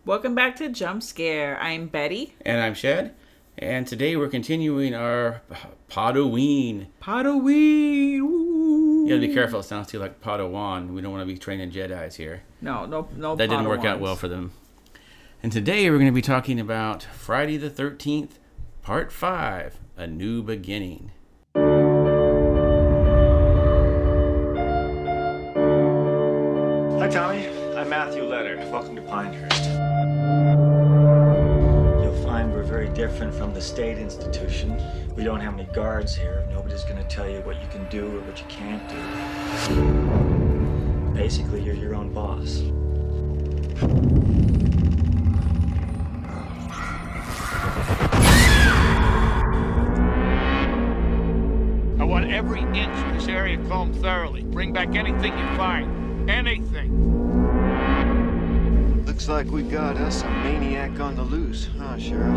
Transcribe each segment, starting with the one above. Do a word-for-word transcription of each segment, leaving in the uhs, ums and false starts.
Welcome back to Jump Scare. I'm Betty. And I'm Shad. And today we're continuing our Podoween. Podoween! You gotta be careful, it sounds too like Padawan. We don't want to be training Jedis here. No, no, no That didn't work Padawans. out well for them. And today we're going to be talking about Friday the thirteenth, Part five, A New Beginning. Hi, Tommy. I'm Matthew Letter. Welcome to Pinehurst. You'll find we're very different from the state institution. We don't have any guards here. Nobody's going to tell you what you can do or what you can't do. Basically, you're your own boss. I want every inch of this area combed thoroughly. Bring back anything you find. Anything. Looks like we got us a maniac on the loose, huh, Sheriff?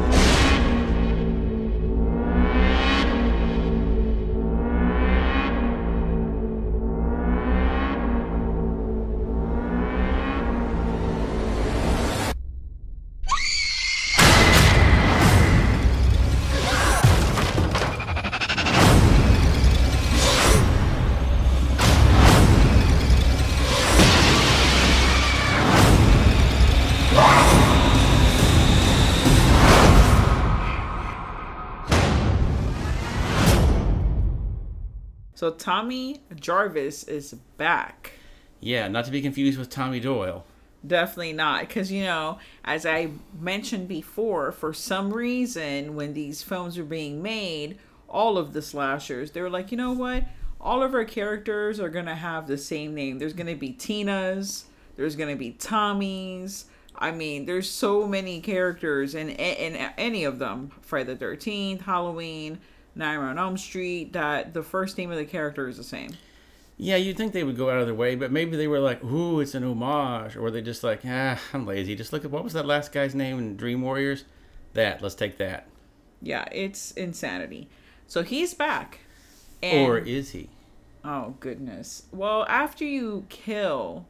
So Tommy Jarvis is back. Yeah, not to be confused with Tommy Doyle. Definitely not. Because, you know, as I mentioned before, for some reason, when these films were being made, all of the slashers, they were like, you know what? All of our characters are going to have the same name. There's going to be Tina's. There's going to be Tommy's. I mean, there's so many characters in, in, in any of them. Friday the thirteenth, Halloween, Nightmare on Elm Street, that the first name of the character is the same. Yeah, you'd think they would go out of their way, but maybe they were like, ooh, it's an homage. Or were they just like, ah, I'm lazy. Just look at, what was that last guy's name in Dream Warriors? That, let's take that. Yeah, it's insanity. So he's back. And, Or is he? oh, goodness. Well, after you kill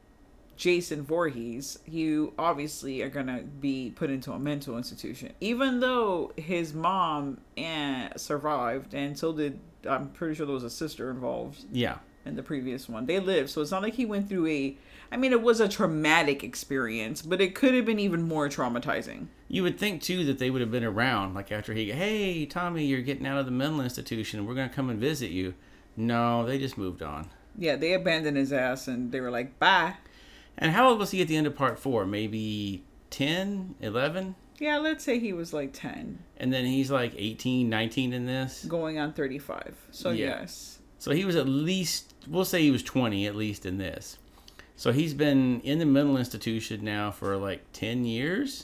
Jason Voorhees, you obviously are going to be put into a mental institution. Even though his mom and survived, and so did, I'm pretty sure there was a sister involved. Yeah. In the previous one. They lived, so it's not like he went through a... I mean, it was a traumatic experience, but it could have been even more traumatizing. You would think, too, that they would have been around, like after he, hey, Tommy, you're getting out of the mental institution. We're going to come and visit you. No, they just moved on. Yeah, they abandoned his ass, and they were like, bye. And how old was he at the end of part four? Maybe ten, eleven? Yeah, let's say he was like ten. And then he's like eighteen, nineteen in this? Going on thirty-five. So, Yeah. yes. So he was at least, we'll say he was twenty at least in this. So he's been in the mental institution now for like ten years.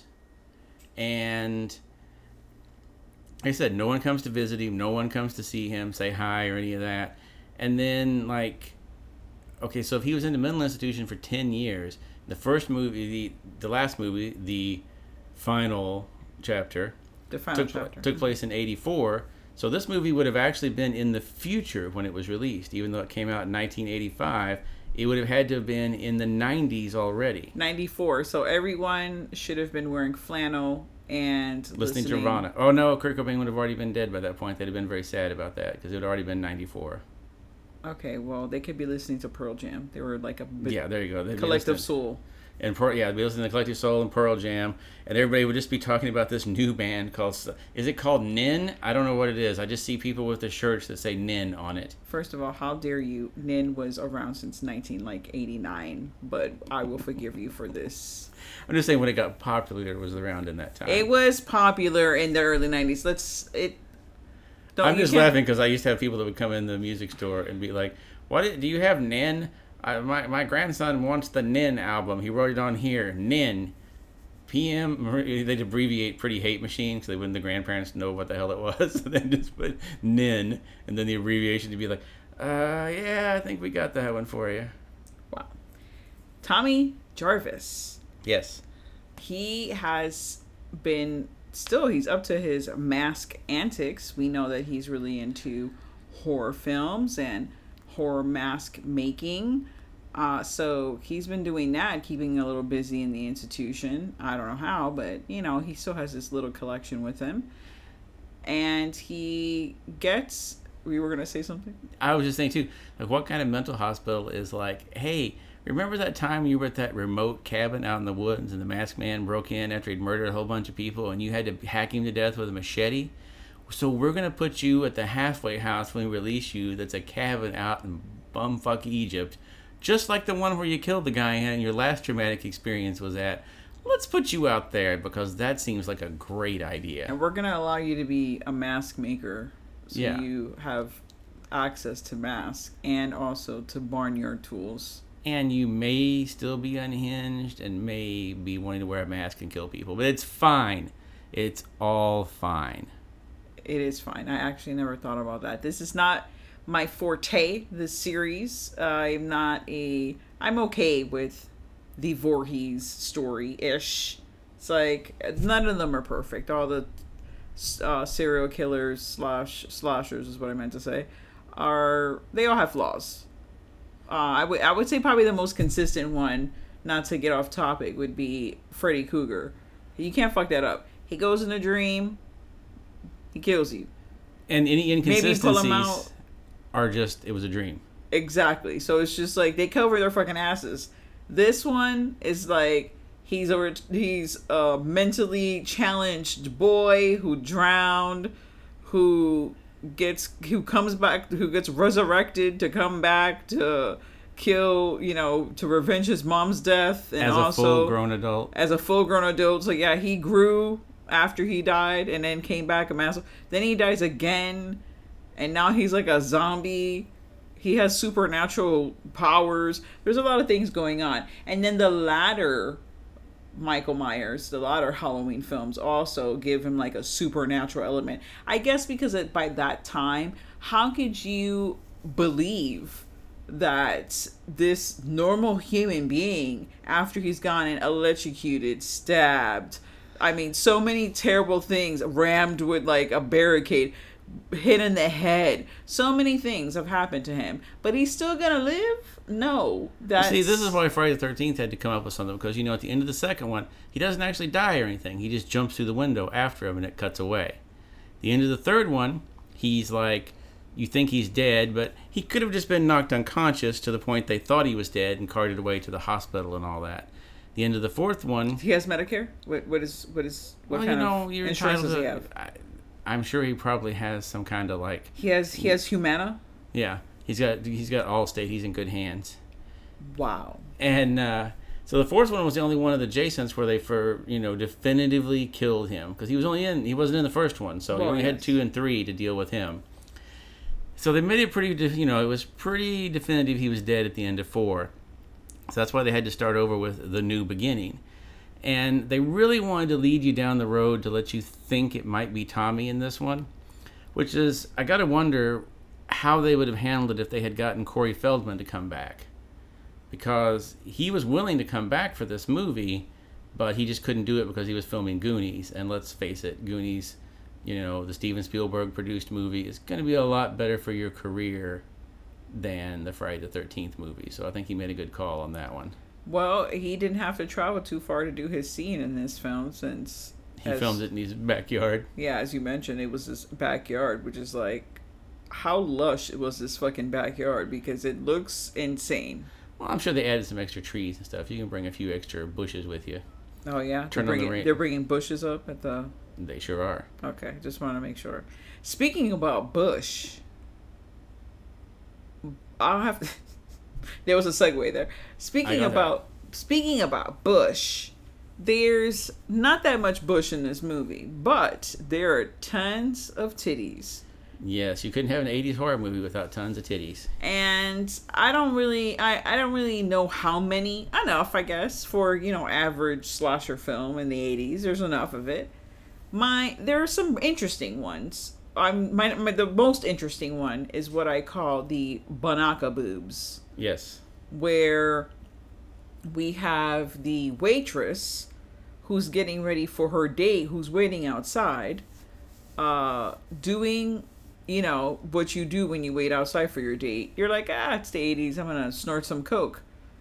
And like I said, no one comes to visit him. No one comes to see him, say hi or any of that. And then like, okay, so if he was in the mental institution for ten years, the first movie, the, the last movie, the final chapter, The final took, chapter. took place in eighty-four. So this movie would have actually been in the future when it was released. Even though it came out in nineteen eighty-five, it would have had to have been in the nineties already. ninety-four. So everyone should have been wearing flannel and Listening, listening to Nirvana. Oh no, Kurt Cobain would have already been dead by that point. They'd have been very sad about that because it would have already been ninety-four. Okay, well, they could be listening to Pearl Jam. They were like a bit Yeah, there you go. They'd be collective listening- soul. And Pearl, yeah, they'd be listening to Collective Soul and Pearl Jam, and everybody would just be talking about this new band called. Is it called Nin? I don't know what it is. I just see people with their shirts that say Nin on it. First of all, how dare you? Nin was around since nineteen like eighty-nine, but I will forgive you for this. I'm just saying when it got popular, it was around in that time. It was popular in the early nineties. Let's it. Don't, I'm you just can't- laughing because I used to have people that would come in the music store and be like, "What do do you have Nin? I, my my grandson wants the Nin album. He wrote it on here. Nin, P M." They'd abbreviate Pretty Hate Machine because they wouldn't the grandparents know what the hell it was. So then just put Nin, and then the abbreviation to be like, "Uh, yeah, I think we got that one for you." Wow. Tommy Jarvis. Yes. He has been still he's up to his mask antics. We know that he's really into horror films and horror mask making. Uh, so he's been doing that, keeping a little busy in the institution. I don't know how, but you know, he still has this little collection with him. And he gets, we were going to say something? I was just thinking too, like what kind of mental hospital is like, hey, remember that time you were at that remote cabin out in the woods and the masked man broke in after he'd murdered a whole bunch of people and you had to hack him to death with a machete? So we're going to put you at the halfway house when we release you that's a cabin out in bumfuck Egypt. Just like the one where you killed the guy and your last traumatic experience was at. Let's put you out there because that seems like a great idea. And we're going to allow you to be a mask maker. So Yeah. you have access to masks and also to barnyard tools. And you may still be unhinged and may be wanting to wear a mask and kill people. But it's fine. It's all fine. It is fine. I actually never thought about that. This is not my forte, this series. Uh, I'm not a... I'm okay with the Voorhees story-ish. It's like, none of them are perfect. All the uh, serial killers slash slashers is what I meant to say. Are... They all have flaws. Uh, I would I would say probably the most consistent one, not to get off topic, would be Freddy Krueger. You can't fuck that up. He goes in a dream, he kills you. And any inconsistencies Maybe pull him out. are just, it was a dream. Exactly. So it's just like they cover their fucking asses. This one is like he's a he's a mentally challenged boy who drowned, who gets who comes back, who gets resurrected to come back to kill, you know, to revenge his mom's death, and as a also full-grown adult. as a full-grown adult. So yeah, he grew after he died and then came back a massive. Then he dies again, and now he's like a zombie. He has supernatural powers. There's a lot of things going on. And then the latter Michael Myers, the latter Halloween films also give him like a supernatural element. I guess because it, by that time, how could you believe that this normal human being, after he's gone and electrocuted, stabbed, I mean, so many terrible things, rammed with like a barricade, hit in the head, so many things have happened to him, but he's still gonna live? No. That's... See, this is why Friday the thirteenth had to come up with something, because, you know, at the end of the second one, he doesn't actually die or anything. He just jumps through the window after him and it cuts away. The end of the third one, he's like, you think he's dead, but he could have just been knocked unconscious to the point they thought he was dead and carted away to the hospital and all that. The end of the fourth one... He has Medicare? What, what is... What is... What well, kind you know, of you're insurance does he to, have? I, I'm sure he probably has some kind of like... He has he has Humana? Yeah. He's got he's got Allstate. He's in good hands. Wow. And uh, so the fourth one was the only one of the Jasons where they, for you know, definitively killed him. Because he was only in... He wasn't in the first one. So well, he only yes. had two and three to deal with him. So they made it pretty... You know, it was pretty definitive he was dead at the end of four. So that's why they had to start over with The New Beginning. And they really wanted to lead you down the road to let you think it might be Tommy in this one. Which is, I got to wonder how they would have handled it if they had gotten Corey Feldman to come back. Because he was willing to come back for this movie, but he just couldn't do it because he was filming Goonies. And let's face it, Goonies, you know, the Steven Spielberg produced movie, is going to be a lot better for your career than the Friday the thirteenth movie. So I think he made a good call on that one. Well, he didn't have to travel too far to do his scene in this film since... He as, filmed it in his backyard. Yeah, as you mentioned, it was his backyard, which is like... How lush was this fucking backyard? Because it looks insane. Well, I'm sure they added some extra trees and stuff. You can bring a few extra bushes with you. Oh, yeah? Turn they're, on the bringing, ra- they're bringing bushes up at the... They sure are. Okay, just want to make sure. Speaking about Bush... I'll have to... There was a segue there. Speaking about that. Speaking about Bush, there's not that much Bush in this movie, but there are tons of titties. Yes, you couldn't have an eighties horror movie without tons of titties. And I don't really, I, I don't really know how many. Enough, I guess, for, you know, average slasher film in the eighties. There's enough of it. My, there are some interesting ones. I'm my, my the most interesting one is what I call the Banaka boobs. Yes. Where we have the waitress who's getting ready for her date, who's waiting outside, uh, doing, you know, what you do when you wait outside for your date. You're like, ah, it's the eighties, I'm gonna snort some coke.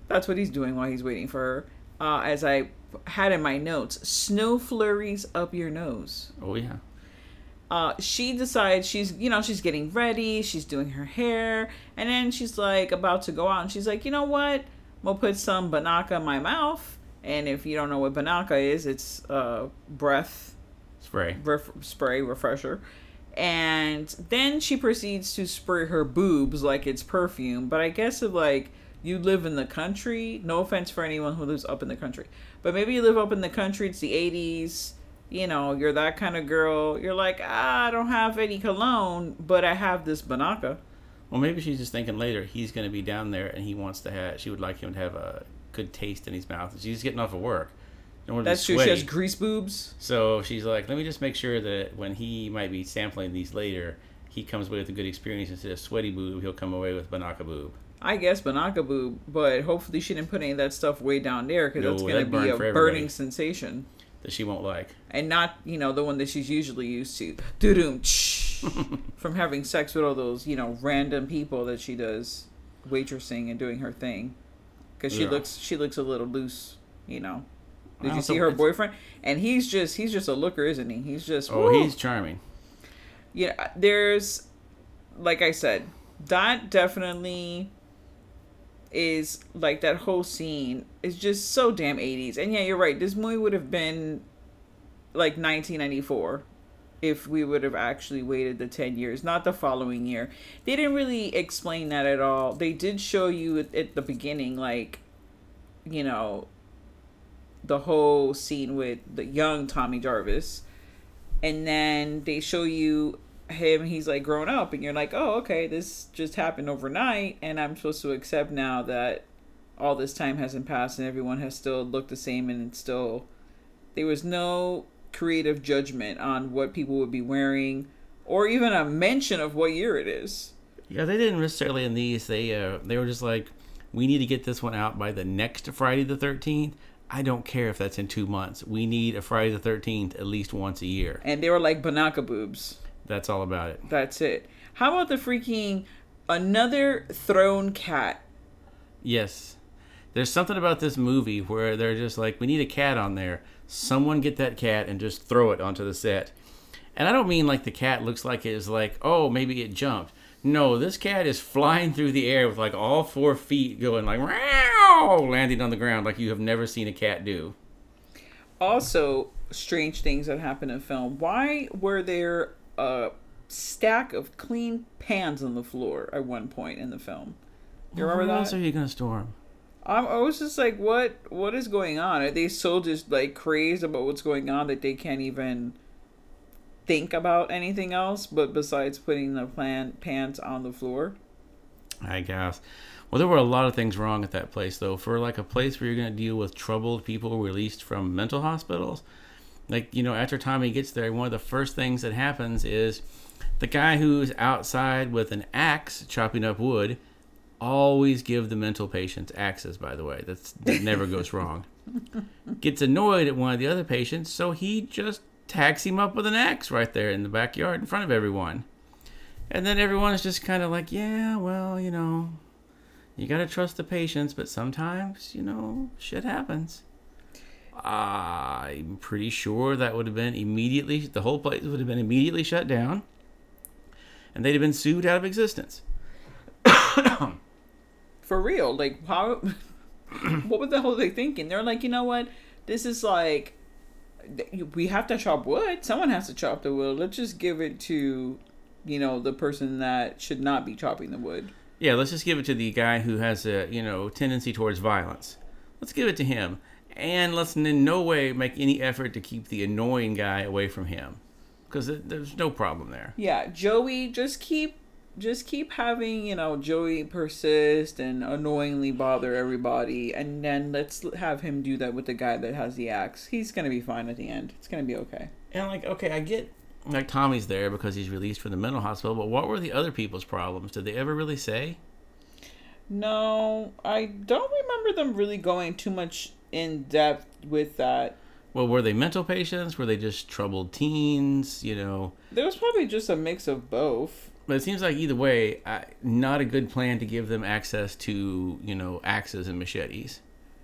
That's what he's doing while he's waiting for her. Uh, as I had in my notes, snow flurries up your nose. Oh, yeah. Uh, she decides she's, you know, she's getting ready. She's doing her hair. And then she's like about to go out. And she's like, you know what? I'm going to put some Binaca in my mouth. And if you don't know what Binaca is, it's uh, breath Spray. Ref- spray, refresher. And then she proceeds to spray her boobs like it's perfume. But I guess if, like, you live in the country, no offense for anyone who lives up in the country, but maybe you live up in the country, it's the eighties, you know, you're that kind of girl. You're like, ah, I don't have any cologne, but I have this Binaca. Well, maybe she's just thinking later he's going to be down there and he wants to have, she would like him to have a good taste in his mouth. She's getting off of work. That's true. She has grease boobs. So she's like, let me just make sure that when he might be sampling these later, he comes away with a good experience. Instead of sweaty boob, he'll come away with Binaca boob. I guess Binaca boob, but hopefully she didn't put any of that stuff way down there because No, that's going to that'd be burn a for burning everybody. sensation. That she won't like. And not, you know, the one that she's usually used to. Doo-doom, from having sex with all those, you know, random people that she does waitressing and doing her thing. Because she Yeah. looks she looks a little loose, you know. Did Well, you see so her it's- boyfriend? And he's just he's just a looker, isn't he? He's just Oh, woo. he's charming. Yeah, there's, like I said, that definitely is, like, that whole scene is just so damn eighties. And yeah, you're right. This movie would have been like nineteen ninety-four if we would have actually waited the ten years, not the following year. They didn't really explain that at all. They did show you at, at the beginning, like, you know, the whole scene with the young Tommy Jarvis. And then they show you him, he's like grown up, and you're like, oh, okay, this just happened overnight, and I'm supposed to accept now that all this time hasn't passed and everyone has still looked the same, and it's still, there was no creative judgment on what people would be wearing or even a mention of what year it is. Yeah, they didn't necessarily in these. They uh, they were just like, we need to get this one out by the next Friday the thirteenth. I don't care if that's in two months. We need a Friday the thirteenth at least once a year. And they were like Binaca boobs. That's all about it. That's it. How about the freaking another thrown cat? Yes. There's something about this movie where they're just like, we need a cat on there. Someone get that cat and just throw it onto the set. And I don't mean like the cat looks like it is like, oh, maybe it jumped. No, this cat is flying through the air with like all four feet going like, meow, landing on the ground like you have never seen a cat do. Also, strange things that happen in film. Why were there a stack of clean pans on the floor at one point in the film? You remember Where that? else are you going to store them? I'm, I was just like, what? What is going on? Are they so just like crazed about what's going on that they can't even think about anything else but besides putting the plan pants on the floor? I guess. Well, there were a lot of things wrong at that place, though. For like a place where you're going to deal with troubled people released from mental hospitals, like, you know, after Tommy gets there, one of the first things that happens is the guy who's outside with an axe chopping up wood. Always give the mental patients axes, by the way. That's, that never goes wrong. Gets annoyed at one of the other patients, so he just tags him up with an axe right there in the backyard in front of everyone. And then everyone is just kind of like, yeah, well, you know, you got to trust the patients, but sometimes, you know, shit happens. I'm pretty sure that would have been immediately, the whole place would have been immediately shut down, and they'd have been sued out of existence. For real, like, how? What the hell were they thinking? They're like, you know what? This is like, we have to chop wood. Someone has to chop the wood. Let's just give it to, you know, the person that should not be chopping the wood. Yeah, let's just give it to the guy who has a, you know, tendency towards violence. Let's give it to him. And let's in no way make any effort to keep the annoying guy away from him. Because there's no problem there. Yeah, Joey, just keep, just keep having, you know, Joey persist and annoyingly bother everybody. And then let's have him do that with the guy that has the axe. He's going to be fine at the end. It's going to be okay. And like, okay, I get, like, Tommy's there because he's released from the mental hospital, but what were the other people's problems? Did they ever really say? No, I don't remember them really going too much in depth with that. Well, were they mental patients? Were they just troubled teens? You know? There was probably just a mix of both. But it seems like either way, I, not a good plan to give them access to, you know, axes and machetes.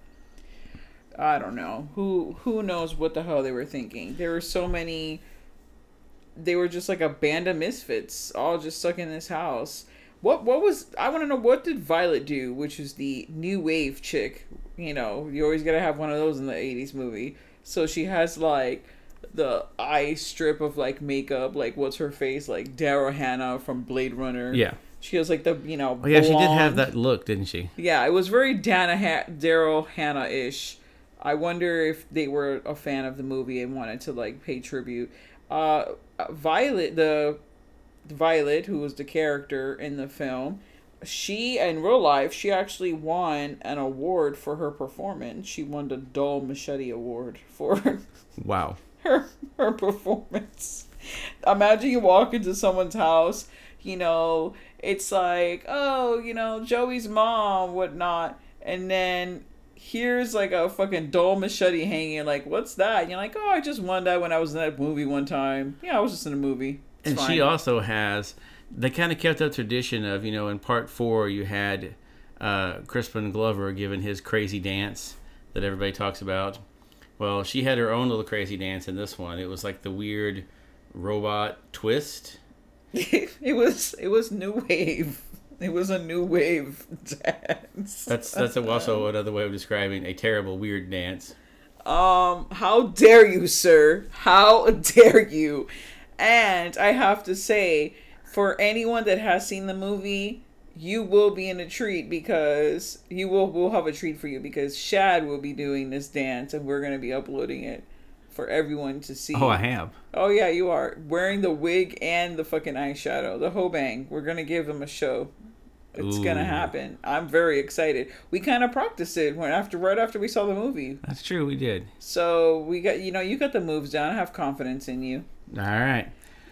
I don't know. Who who knows what the hell they were thinking? There were so many. They were just like a band of misfits, all just stuck in this house. What what was I want to know? What did Violet do? Which is the new wave chick. You know, you always gotta have one of those in the eighties movie. So she has like the eye strip of like makeup, like what's her face, like Daryl Hannah from Blade Runner. Yeah. She has like the you know. Oh yeah, she did have blonde- that look, didn't she? Yeah, it was very Dana ha- Daryl Hannah ish. I wonder if they were a fan of the movie and wanted to like pay tribute. Uh, Violet, the Violet, who was the character in the film, she in real life she actually won an award for her performance. She won the Dull Machete Award for Wow. her her performance. Imagine you walk into someone's house, you know, it's like, oh, you know, Joey's mom, whatnot, and then here's like a fucking dull machete hanging. Like, what's that? And you're like, oh, I just won that when I was in that movie one time. Yeah, I was just in a movie. It's And fine. she also has, they kind of kept that tradition of, you know, in part four, you had uh, Crispin Glover giving his crazy dance that everybody talks about. Well, she had her own little crazy dance in this one. It was like the weird robot twist. it was it was new wave. It was a new wave dance. That's that's also another way of describing a terrible, weird dance. Um, how dare you, sir? How dare you? And I have to say, for anyone that has seen the movie, you will be in a treat because you will we'll have a treat for you because Shad will be doing this dance and we're gonna be uploading it for everyone to see. Oh, I have. Oh yeah, you are wearing the wig and the fucking eyeshadow, the hobang. We're gonna give them a show. It's Ooh. gonna happen. I'm very excited. We kind of practiced it when after right after we saw the movie. That's true, we did. So we got you know you got the moves down. I have confidence in you. All right.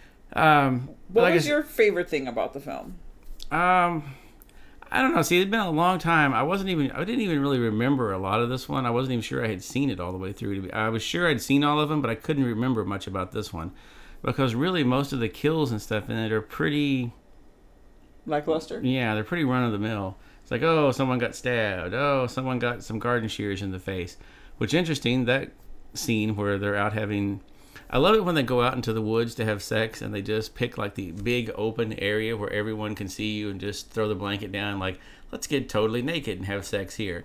Um, What like I was s- your favorite thing about the film? Um, I don't know. See, it's been a long time. I wasn't even. I didn't even really remember a lot of this one. I wasn't even sure I had seen it all the way through. To be, I was sure I'd seen all of them, but I couldn't remember much about this one because really most of the kills and stuff in it are pretty. Lackluster? Yeah, they're pretty run of the mill. It's like, oh, someone got stabbed. Oh, someone got some garden shears in the face. Which interesting, that scene where they're out having. I love it when they go out into the woods to have sex and they just pick like the big open area where everyone can see you and just throw the blanket down like, let's get totally naked and have sex here.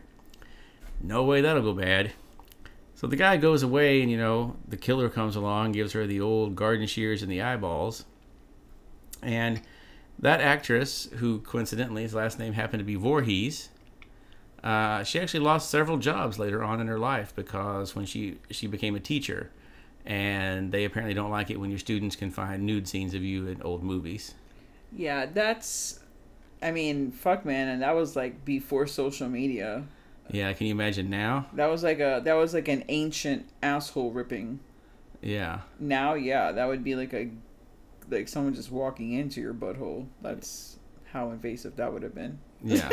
No way that'll go bad. So the guy goes away and, you know, the killer comes along, gives her the old garden shears in the eyeballs. And that actress, who coincidentally his last name happened to be Voorhees, uh, she actually lost several jobs later on in her life because when she, she became a teacher. And they apparently don't like it when your students can find nude scenes of you in old movies. Yeah, that's. I mean, fuck, man, and that was like before social media. Yeah, can you imagine now? That was like a that was like an ancient asshole ripping. Yeah. Now, yeah, that would be like a like someone just walking into your butthole. That's how invasive that would have been. Yeah.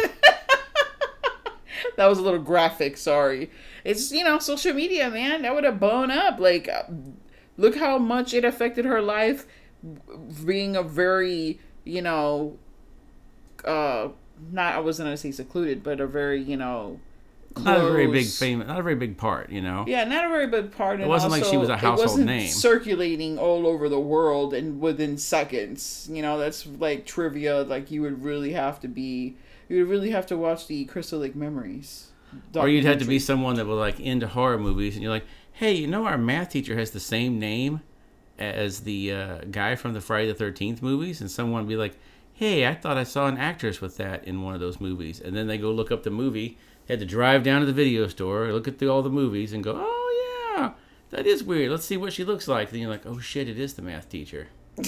That was a little graphic, sorry. It's, you know, social media, man. That would have blown up. Like, uh, look how much it affected her life being a very, you know, uh, not, I wasn't going to say secluded, but a very, you know, close. Not a very big famous, not a very big part, you know. Yeah, not a very big part. It wasn't like she was a household it wasn't name. circulating all over the world and within seconds. You know, that's like trivia. Like, you would really have to be... You would really have to watch the Crystal Lake Memories. Or you'd have to be documentary. someone that was like into horror movies, and you're like, hey, you know our math teacher has the same name as the uh, guy from the Friday the thirteenth movies, and someone would be like, hey, I thought I saw an actress with that in one of those movies, and then they go look up the movie, had to drive down to the video store, look at the, all the movies, and go, oh yeah, that is weird. Let's see what she looks like. Then you're like, oh shit, it is the math teacher.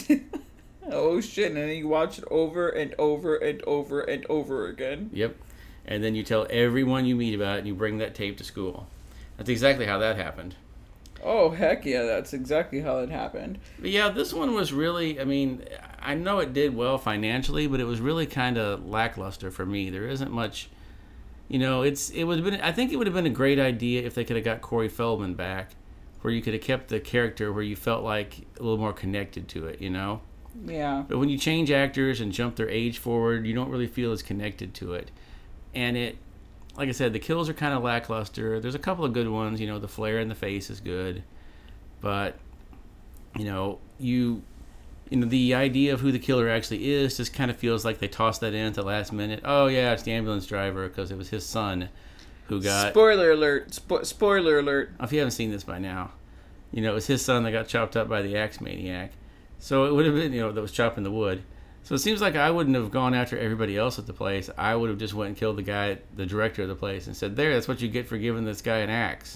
Oh shit, and then you watch it over and over and over and over again. Yep. And then you tell everyone you meet about it, and you bring that tape to school. That's exactly how that happened. Oh, heck yeah, that's exactly how it happened. But yeah, this one was really, I mean, I know it did well financially, but it was really kind of lackluster for me. There isn't much, you know, it's it would have been, I think it would have been a great idea if they could have got Corey Feldman back, where you could have kept the character where you felt like a little more connected to it, you know? Yeah. But when you change actors and jump their age forward, you don't really feel as connected to it. And it, like I said, the kills are kind of lackluster. There's a couple of good ones. You know, the flare in the face is good. But, you know, you... You know, the idea of who the killer actually is just kind of feels like they tossed that in at the last minute. Oh, yeah, it's the ambulance driver because it was his son who got... Spoiler alert. Spo- spoiler alert. If you haven't seen this by now, you know, it was his son that got chopped up by the axe maniac. So it would have been, you know, that was chopping the wood. So it seems like I wouldn't have gone after everybody else at the place. I would have just went and killed the guy, the director of the place, and said, there, that's what you get for giving this guy an axe.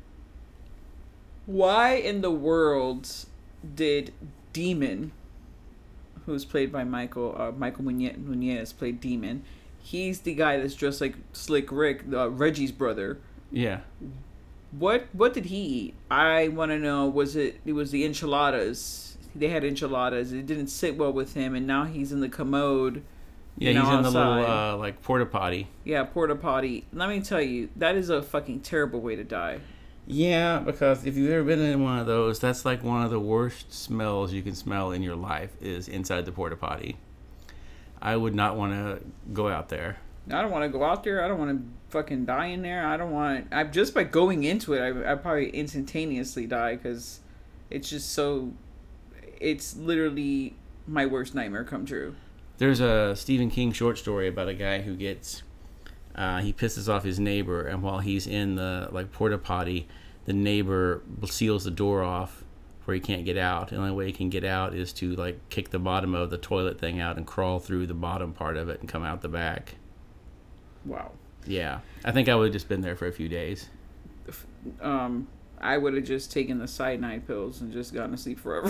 Why in the world did Demon... who's played by Michael uh, Michael Nunez, played Demon. He's the guy that's dressed like Slick Rick, uh, Reggie's brother. Yeah. What what did he eat? I want to know. Was it it was the enchiladas? They had enchiladas. It didn't sit well with him, and now he's in the commode. Yeah, you know, he's in outside. the little uh, like porta potty. Yeah, porta potty. Let me tell you, that is a fucking terrible way to die. Yeah, because if you've ever been in one of those, that's like one of the worst smells you can smell in your life is inside the porta potty. I would not want to go out there. I don't want to go out there. I don't want to fucking die in there. I don't want. I just by going into it, I I probably instantaneously die because it's just so. It's literally my worst nightmare come true. There's a Stephen King short story about a guy who gets. Uh, he pisses off his neighbor, and while he's in the like porta potty, the neighbor seals the door off where he can't get out. The only way he can get out is to like kick the bottom of the toilet thing out and crawl through the bottom part of it and come out the back. Wow. Yeah, I think I would have just been there for a few days. Um, I would have just taken the cyanide pills and just gotten to sleep forever.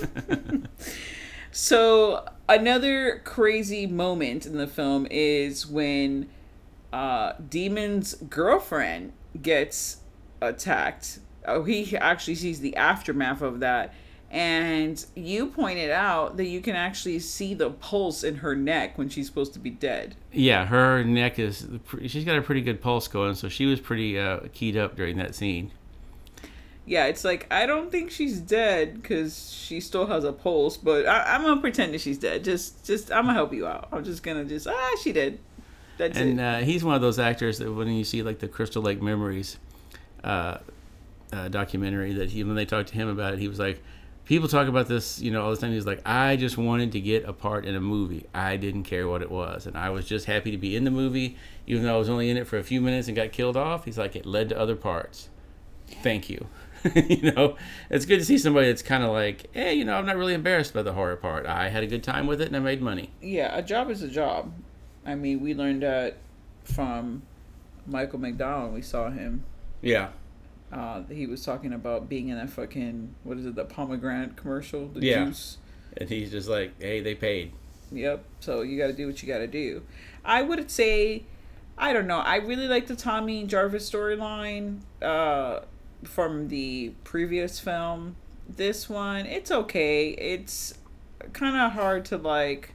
So another crazy moment in the film is when uh, Demon's girlfriend gets attacked. Oh, he actually sees the aftermath of that. And you pointed out that you can actually see the pulse in her neck when she's supposed to be dead. Yeah, her neck is... She's got a pretty good pulse going, so she was pretty uh, keyed up during that scene. Yeah, it's like, I don't think she's dead because she still has a pulse, but I, I'm going to pretend that she's dead. Just, just I'm going to help you out. I'm just going to just, ah, she did. That's and, it. And uh, he's one of those actors that when you see, like, the Crystal Lake Memories uh, uh, documentary, that he, when they talked to him about it, he was like, people talk about this, you know, all the time. He's like, I just wanted to get a part in a movie. I didn't care what it was. And I was just happy to be in the movie, even though I was only in it for a few minutes and got killed off. He's like, it led to other parts. Thank you. You know, it's good to see somebody that's kind of like, hey, you know, I'm not really embarrassed by the horror part. I had a good time with it and I made money. Yeah, a job is a job. I mean, we learned that from Michael McDonald. We saw him. Yeah. Uh, he was talking about being in that fucking, what is it, the pomegranate commercial, the yeah. juice. And he's just like, hey, they paid. Yep. So you got to do what you got to do. I would say, I don't know. I really like the Tommy Jarvis storyline uh, from the previous film. This one, it's okay. It's kind of hard to like.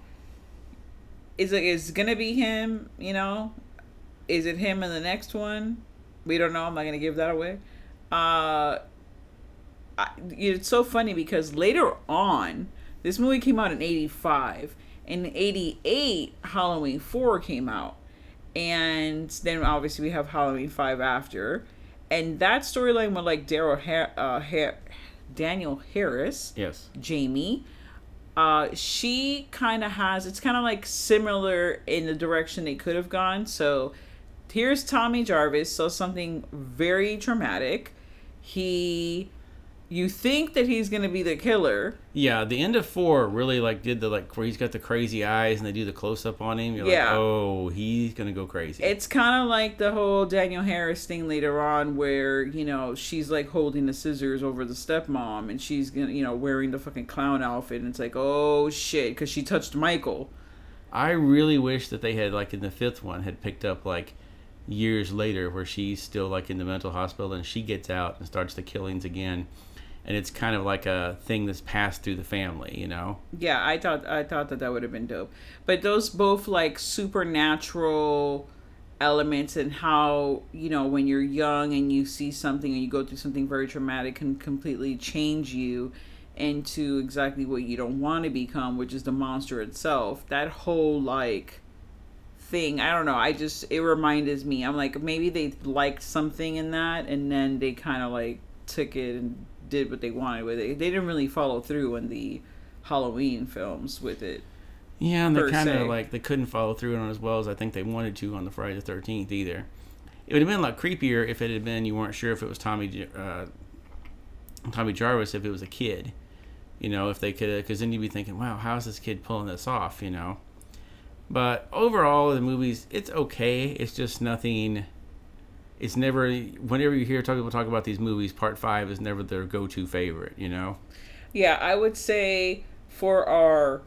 Is it is gonna be him? You know, is it him in the next one? We don't know. I'm not gonna give that away. Uh, I, it's so funny because later on, this movie came out in eighty-five. In eighty-eight, Halloween four came out. And then obviously we have Halloween five after. And that storyline with like Daryl ha- uh, ha- Daniel Harris. Yes. Jamie. Uh, she kind of has, it's kind of like similar in the direction they could have gone. So here's Tommy Jarvis. So something very traumatic. He, you think that he's going to be the killer. Yeah, the end of four really like did the like where he's got the crazy eyes and they do the close up on him. You're yeah. like, oh, he's going to go crazy. It's kind of like the whole Daniel Harris thing later on where, you know, she's like holding the scissors over the stepmom and she's, gonna, you know, wearing the fucking clown outfit and it's like, oh shit, because she touched Michael. I really wish that they had like in the fifth one had picked up like years later where she's still like in the mental hospital and she gets out and starts the killings again. And it's kind of like a thing that's passed through the family, you know? Yeah, I thought I thought that that would have been dope. But those both, like, supernatural elements and how, you know, when you're young and you see something and you go through something very traumatic can completely change you. into exactly what you don't want to become, which is the monster itself. That whole like thing, I don't know, I just, it reminded me, I'm like, maybe they liked something in that and then they kind of like took it and did what they wanted with it. They didn't really follow through in the Halloween films with it. Yeah, and they per kind se. of like they couldn't follow through on it as well as I think they wanted to on the Friday the thirteenth either. It would have been a lot creepier if it had been you weren't sure if it was Tommy uh, Tommy Jarvis if it was a kid, you know, if they could, because then you'd be thinking, wow, how's this kid pulling this off, you know? But overall, the movies, it's okay. It's just nothing. It's never. Whenever you hear talk, people talk about these movies, Part Five is never their go-to favorite, you know. Yeah, I would say for our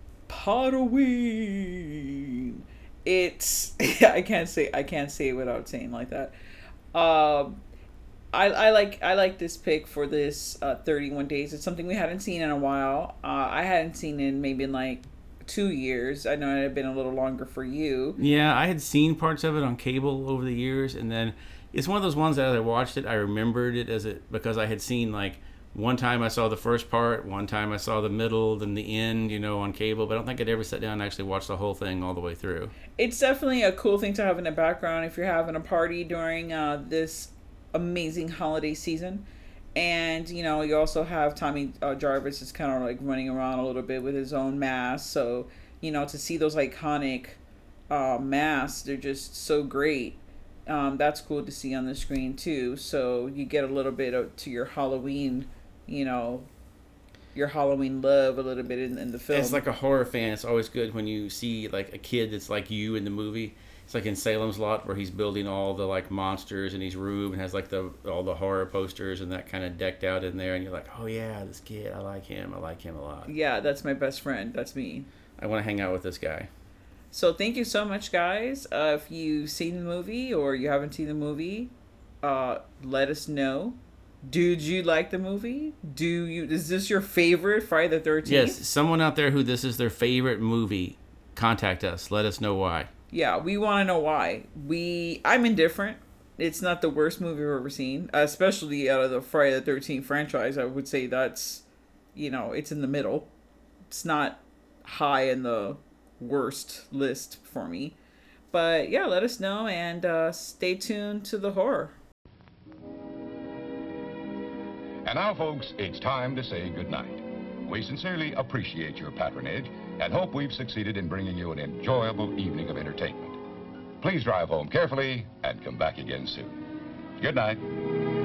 Halloween, it's I can't say I can't say it without saying like that. Um, I I like I like this pick for this uh, thirty-one days. It's something we hadn't seen in a while. Uh, I hadn't seen it in maybe in like two years. I know it had been a little longer for you. Yeah, I had seen parts of it on cable over the years, and then it's one of those ones that as I watched it, I remembered it as it because I had seen like. One time I saw the first part, one time I saw the middle, then the end, you know, on cable. But I don't think I'd ever sit down and actually watch the whole thing all the way through. It's definitely a cool thing to have in the background if you're having a party during uh, this amazing holiday season. And, you know, you also have Tommy uh, Jarvis is kind of like running around a little bit with his own mask. So, you know, to see those iconic uh, masks, they're just so great. Um, that's cool to see on the screen, too. So you get a little bit of, to your Halloween, you know, your Halloween love a little bit in, in the film. As like a horror fan, it's always good when you see like a kid that's like you in the movie. It's like in Salem's Lot where he's building all the like monsters in his room and has like the all the horror posters and that kind of decked out in there, and you're like, oh yeah, this kid, I like him, I like him a lot. Yeah, that's my best friend. That's me. I want to hang out with this guy. So thank you so much, guys. Uh, if you've seen the movie or you haven't seen the movie, uh, let us know. Did you like the movie? Do you? Is this your favorite Friday the thirteenth? Yes, someone out there who this is their favorite movie, contact us. Let us know why. Yeah, we want to know why. We, I'm indifferent. It's not the worst movie I've ever seen, especially out of the Friday the thirteenth franchise. I would say that's, you know, it's in the middle. It's not high in the worst list for me. But yeah, let us know and uh, stay tuned to the horror. And now, folks, it's time to say goodnight. We sincerely appreciate your patronage and hope we've succeeded in bringing you an enjoyable evening of entertainment. Please drive home carefully and come back again soon. Good night.